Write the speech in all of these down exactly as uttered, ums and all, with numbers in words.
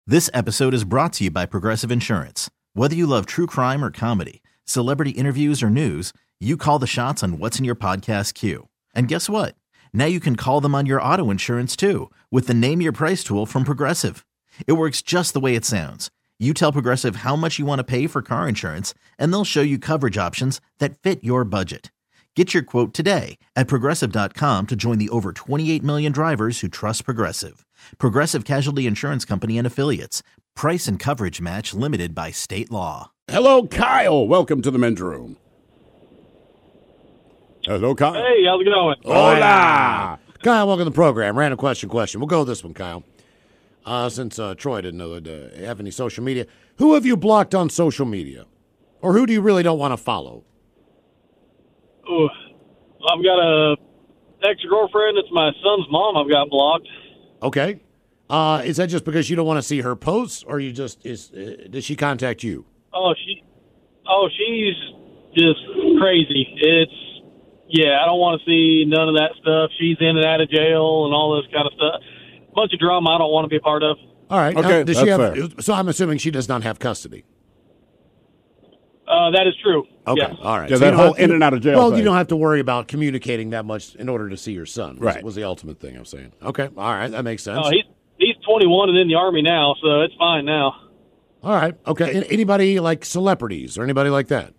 This episode is brought to you by Progressive Insurance. Whether you love true crime or comedy, celebrity interviews or news, you call the shots on what's in your podcast queue. And guess what? Now you can call them on your auto insurance too with the Name Your Price tool from Progressive. It works just the way it sounds. You tell Progressive how much you want to pay for car insurance, and they'll show you coverage options that fit your budget. Get your quote today at Progressive dot com to join the over twenty-eight million drivers who trust Progressive. Progressive Casualty Insurance Company and Affiliates. Price and coverage match limited by state law. Hello, Kyle. Welcome to the men's room. Hello, Kyle. Hey, how's it going? Hola. Kyle, welcome to the program. Random question, question. We'll go with this one, Kyle. Uh, since uh, Troy didn't know that, uh, have any social media, who have you blocked on social media? Or who do you really don't want to follow? Ooh, I've got a ex-girlfriend. It's my son's mom I've got blocked. Okay. Uh, is that just because you don't want to see her posts, or you just is? Uh, does she contact you? Oh, she, oh, she's just crazy. It's yeah, I don't want to see none of that stuff. She's in and out of jail and all this kind of stuff. Bunch of drama I don't want to be a part of. All right. Okay, now, does she that's have? fair. So I'm assuming she does not have custody. Uh, that is true. Okay. Yes. All right. Yeah, So that you don't whole have to- in and out of jail Well, thing. you don't have to worry about communicating that much in order to see your son. Was, Right. Was the ultimate thing I'm saying. Okay. All right. That makes sense. Oh, he's he's twenty-one and in the Army now, so it's fine now. All right. Okay. And anybody like celebrities or anybody like that?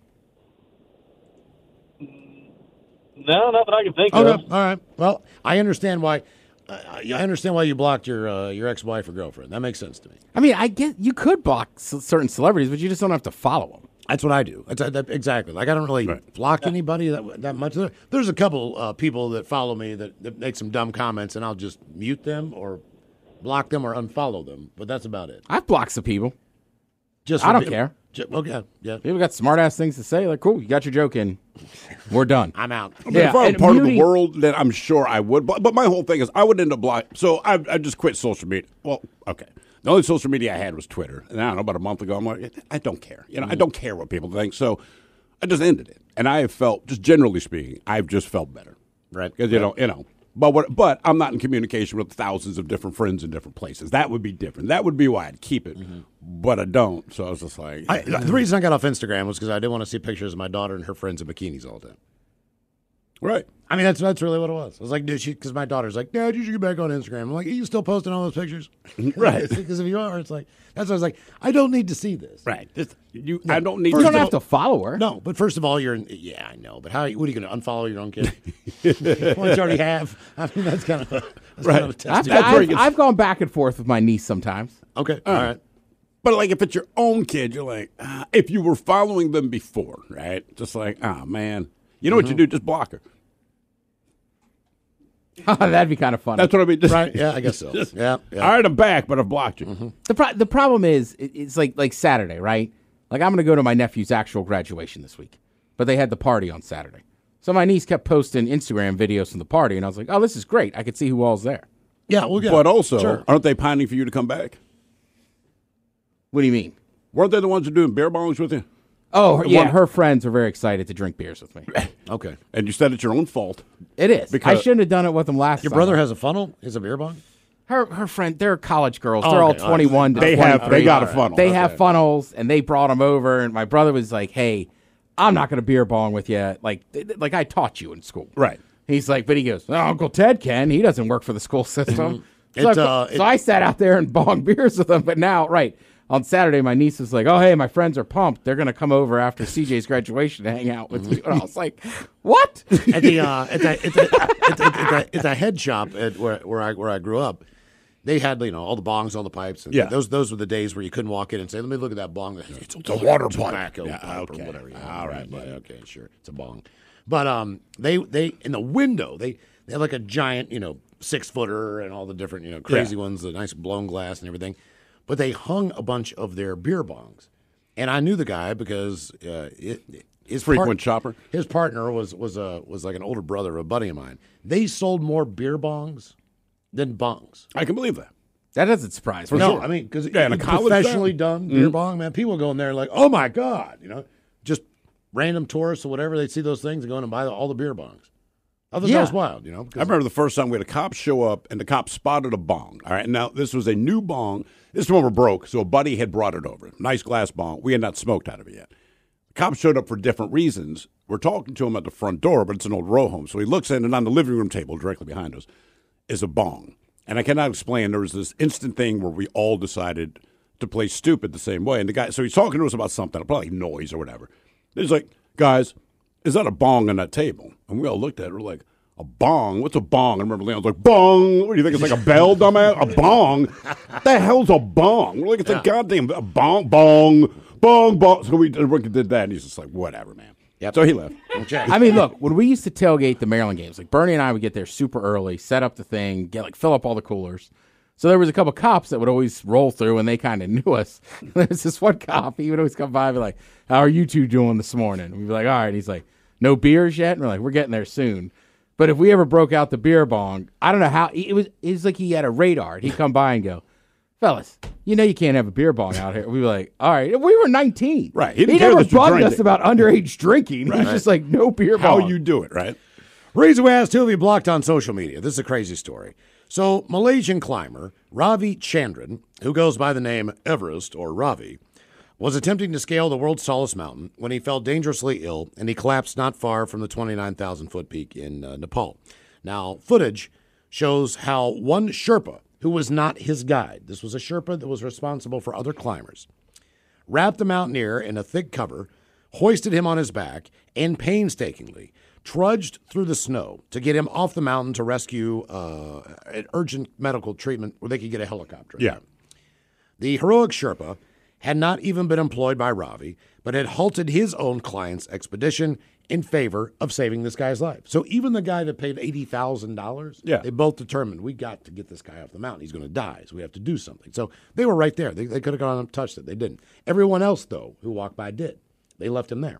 No, nothing I can think Okay. of. All right. Well, I understand why. Uh, I understand why you blocked your uh, your ex-wife or girlfriend. That makes sense to me. I mean, I get you could block c- certain celebrities, but you just don't have to follow them. That's what I do. That's, that, exactly. Like I don't really Right. block anybody that that much. There- There's a couple uh, people that follow me that, that make some dumb comments, and I'll just mute them or block them or unfollow them. But that's about it. I've blocked some people. Just I for don't be- care. ju- okay. Yeah. People got smart ass things to say. Like, cool, you got your joke in. We're done. I'm out. I mean, if I were and part of the muting- world, then I'm sure I would. But, but my whole thing is I would end up blocking. So I, I just quit social media. Well, okay. The only social media I had was Twitter. And I don't know, about a month ago, I'm like, I don't care. You know, I don't care what people think. So I just ended it. And I have felt, just generally speaking, I've just felt better. Right. Because, you know, you know. But what? But I'm not in communication with thousands of different friends in different places. That would be different. That would be why I'd keep it. But I don't. So I was just like. I, the reason I got off Instagram was because I didn't want to see pictures of my daughter and her friends in bikinis all the time. Right. I mean, that's that's really what it was. I was like, dude, she because my daughter's like, Dad, you should get back on Instagram. I'm like, are you still posting all those pictures? Right. Because if you are, it's like that's why I was like, I don't need to see this. Right. Just, you, I don't need You to. don't have to follow her. No, but first of all, you're in, yeah, I know, but how? What are you going to unfollow your own kid? Well, you already have. I mean, that's kind of a, that's Right. kind of a test. I've, That's where it I've, gets- I've gone back and forth with my niece sometimes. Okay, all right. But like if it's your own kid, you're like, ah, if you were following them before, right? Just like, oh man, you know what you do? Just block her. That'd be kind of funny. That's what I mean. Just, Right? Yeah, I guess so. just- Yeah, yeah. All right, I'm back, but I've blocked you. The pro- the problem is it, it's like like Saturday, right? Like I'm going to go to my nephew's actual graduation this week, but they had the party on Saturday. So my niece kept posting Instagram videos from the party, and I was like, "Oh, this is great! I could see who all's there." Yeah, well, yeah. But also, Sure. aren't they pining for you to come back? What do you mean? Weren't they the ones who are doing beer bongs with you? Oh, her- yeah, One- her friends are very excited to drink beers with me. Okay. And you said it's your own fault. It is. Because- I shouldn't have done it with them last Your time. brother has a funnel? Is a beer bong? her her friend. They're college girls. Oh, They're okay. all twenty-one to They have, twenty-three. they got a funnel. They Okay. have funnels, and they brought them over. And my brother was like, "Hey, I'm not going to beer bong with you. Like, th- like I taught you in school." Right. He's like, but he goes, oh, Uncle Ted can. He doesn't work for the school system. so, It, I, uh, so it- I sat out there and bonged beers with them. But now, right, on Saturday, my niece was like, oh, hey, my friends are pumped. They're going to come over after C J's graduation to hang out with you. And I was like, what? At the uh, at the at the, at the, at the, at the head shop at where where I where I grew up, they had you know all the bongs, all the pipes. And Yeah. those those were the days where you couldn't walk in and say, "Let me look at that bong." It's, a water pipe. tobacco Yeah, pipe okay. or whatever. you know. All right, yeah, buddy. okay, sure, it's a bong. But um, they they in the window they they had like a giant you know six footer and all the different you know crazy Yeah. ones, the nice blown glass and everything. But they hung a bunch of their beer bongs, and I knew the guy because uh, it, his Frequent shopper? His partner was was a was like an older brother, a buddy of mine. They sold more beer bongs than bongs. I can believe that. That doesn't surprise me. No, I mean because Yeah, in a college professionally town. done beer bong, man. People go in there like, oh my god, you know, just random tourists or whatever. They see those things and go in and buy all the beer bongs. I thought Yeah. that was wild, you know. I remember the first time we had a cop show up, and the cop spotted a bong. All right, now this was a new bong. This one were broke, so a buddy had brought it over. Nice glass bong. We had not smoked out of it yet. The cop showed up for different reasons. We're talking to him at the front door, but it's an old row home. So he looks in, and on the living room table directly behind us is a bong. And I cannot explain. There was this instant thing where we all decided to play stupid the same way. And the guy, so he's talking to us about something, probably noise or whatever. He's like, guys, is that a bong on that table? And we all looked at it. We're like, a bong? What's a bong? I remember Leon's like, bong. What do you think? It's like a bell, dumbass? A bong? What the hell's a bong? We're like, it's Yeah. a goddamn a bong, bong, bong, bong. So we did that, and he's just like, whatever, man. Yep. So he left. Okay. I mean, look, when we used to tailgate the Maryland games, like Bernie and I would get there super early, set up the thing, get like fill up all the coolers. So there was a couple cops that would always roll through, and they kind of knew us. There's this one cop, he would always come by and be like, how are you two doing this morning? And we'd be like, all right. And he's like, no beers yet? And we're like, we're getting there soon. But if we ever broke out the beer bong, I don't know how, it was it was like he had a radar. He'd come by and go, fellas, you know you can't have a beer bong out here. We were like, all right. We were nineteen. Right. He He, didn't care never that you bugged drank us it. about underage drinking. He was just like, no beer How bong. you do it, right? Reason we asked who we blocked on social media. This is a crazy story. So, Malaysian climber Ravi Chandran, who goes by the name Everest or Ravi, was attempting to scale the world's tallest mountain when he fell dangerously ill and he collapsed not far from the twenty-nine thousand foot peak in uh, Nepal. Now, footage shows how one Sherpa, who was not his guide, this was a Sherpa that was responsible for other climbers, wrapped the mountaineer in a thick cover, hoisted him on his back, and painstakingly trudged through the snow to get him off the mountain to rescue uh, an urgent medical treatment where they could get a helicopter. Yeah. The heroic Sherpa had not even been employed by Ravi, but had halted his own client's expedition in favor of saving this guy's life. So even the guy that paid eighty thousand dollars, Yeah. they both determined, we got to get this guy off the mountain. He's going to die, so we have to do something. So they were right there. They, they could have gone and touched it. They didn't. Everyone else, though, who walked by did. They left him there.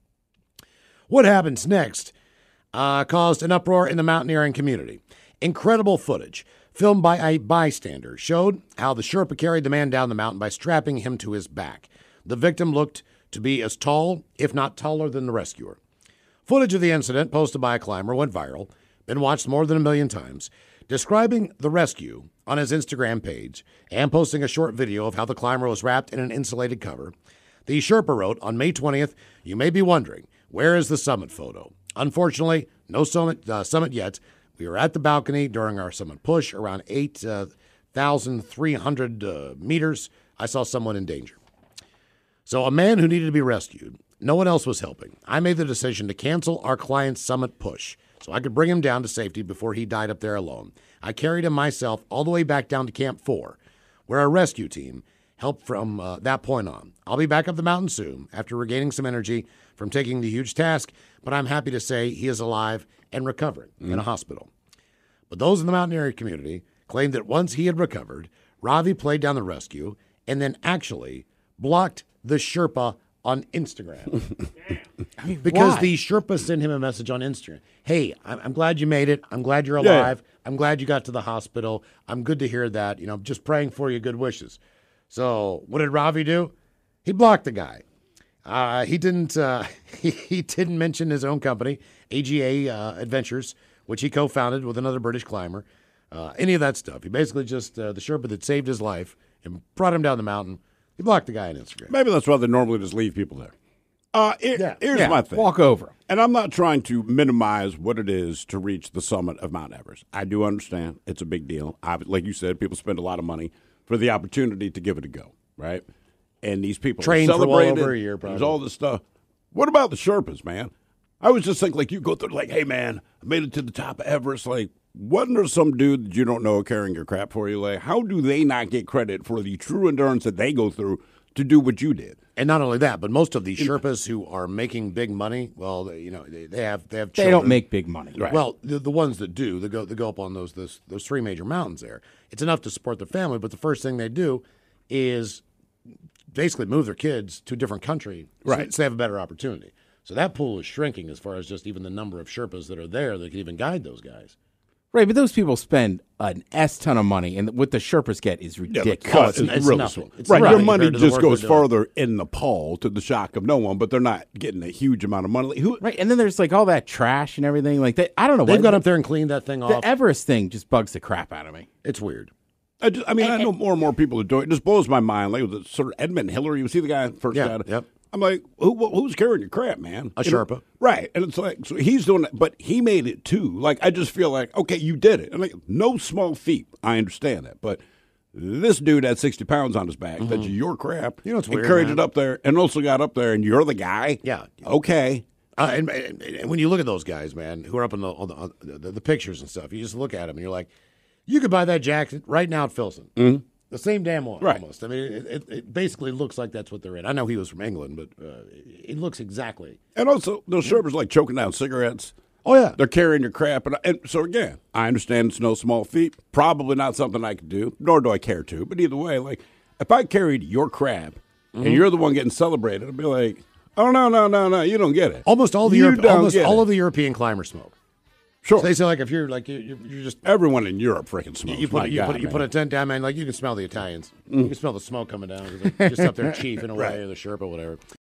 What happens next uh, caused an uproar in the mountaineering community. Incredible footage filmed by a bystander showed how the Sherpa carried the man down the mountain by strapping him to his back. The victim looked to be as tall, if not taller, than the rescuer. Footage of the incident, posted by a climber, went viral, been watched more than a million times, describing the rescue on his Instagram page and posting a short video of how the climber was wrapped in an insulated cover. The Sherpa wrote, on May twentieth, you may be wondering, where is the summit photo? Unfortunately, no summit, uh, summit yet. We were at the balcony during our summit push, around eight thousand three hundred uh, meters. I saw someone in danger. So a man who needed to be rescued, no one else was helping. I made the decision to cancel our client's summit push so I could bring him down to safety before he died up there alone. I carried him myself all the way back down to Camp four, where our rescue team helped from uh, that point on. I'll be back up the mountain soon after regaining some energy from taking the huge task, but I'm happy to say he is alive and recovering mm. in a hospital. But those in the mountaineering community claimed that once he had recovered, Ravi played down the rescue and then actually blocked the Sherpa on Instagram. I mean, because why? the Sherpa sent him a message on Instagram. Hey, I'm, I'm glad you made it. I'm glad you're Yeah. alive. I'm glad you got to the hospital. I'm good to hear that. You know, just praying for you. Good wishes. So what did Ravi do? He blocked the guy. Uh, he didn't. Uh, he, he didn't mention his own company, A G A uh, Adventures, which he co-founded with another British climber. Uh, any of that stuff. He basically just uh, the Sherpa that saved his life and brought him down the mountain. He blocked the guy on Instagram. Maybe that's why they normally just leave people there. Uh, here- Yeah. Here's Yeah, my thing. walk over. And I'm not trying to minimize what it is to reach the summit of Mount Everest. I do understand it's a big deal. I, like you said, people spend a lot of money for the opportunity to give it a go, right? And these people Trained are for well celebrated. over a year, probably. There's all this stuff. What about the Sherpas, man? I was just thinking, like, you go through, like, hey, man, I made it to the top of Everest. Like, wasn't there some dude that you don't know carrying your crap for you? Like, how do they not get credit for the true endurance that they go through to do what you did? And not only that, but most of these Sherpas who are making big money, well, they, you know, they, they have they have They children. don't make big money. Right. Well, the, the ones that do, they go they go up on those, those those three major mountains there. It's enough to support their family, but the first thing they do is basically move their kids to a different country, so- Right. so they have a better opportunity. So that pool is shrinking as far as just even the number of Sherpas that are there that can even guide those guys. Right, but those people spend an S ton of money, and what the Sherpas get is Yeah, ridiculous. the cut it's- is it's really nothing. small. It's Right, nothing your money compared to the just work goes they're doing. further in Nepal to the shock of no one, but they're not getting a huge amount of money. Like, who, Right, and then there's like all that trash and everything. Like that, I don't know. They've why- got up there and cleaned that thing The off. Everest thing just bugs the crap out of me. It's weird. I, just, I mean, I know more and more people are doing it. It just blows my mind. Like with the sort of Edmund Hillary, you see the guy first Yeah, got it. yep. I'm like, Who, who's carrying your crap, man? A You know? Sherpa. Right. And it's like, so he's doing it, but he made it too. Like, I just feel like, okay, you did it. And like, no small feat. I understand that. But this dude had sixty pounds on his back. That's your crap. Mm-hmm. You know, it's and weird, carried man. it up there and also got up there and you're the guy. Yeah. Okay. Uh, and, and, and when you look at those guys, man, who are up in the, on the, on the the pictures and stuff, you just look at them and you're like, you could buy that jacket right now at Filson. Mm-hmm. The same damn one, Right. almost. I mean, it, it, it basically looks like that's what they're in. I know he was from England, but uh, it looks exactly. And also, those Sherpas like choking down cigarettes. Oh, yeah. They're carrying your crap. And, and so, again, I understand it's no small feat. Probably not something I could do, nor do I care to. But either way, like, if I carried your crap Mm-hmm. and you're the one getting celebrated, I'd be like, oh, no, no, no, no, you don't get it. Almost all the You Europe, don't almost get all it. of the European climbers smoke. Sure. So they say like if you're like you you're just Everyone in Europe freaking smokes. you put My you God, put you man. put a tent down, man. Like you can smell the Italians. You can smell the smoke coming down. 'Cause they're just up there chiefing away Right. or the Sherpa, whatever.